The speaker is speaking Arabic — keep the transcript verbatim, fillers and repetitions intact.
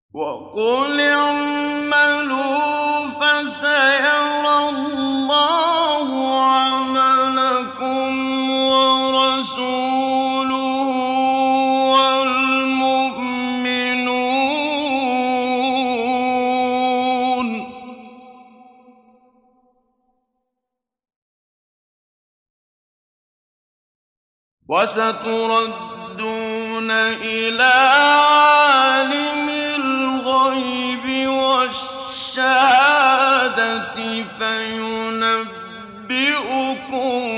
وَقُلِ اعْمَلُوا فَسَيَرَى اللَّهُ عَمَلَكُمْ وَرَسُولُهُ وَالْمُؤْمِنُونَ ۖ وَسَتُرَدُّونَ إِلَىٰ عَالِمِ الْغَيْبِ وَالشَّهَادَةِ فَيُنَبِّئُكُم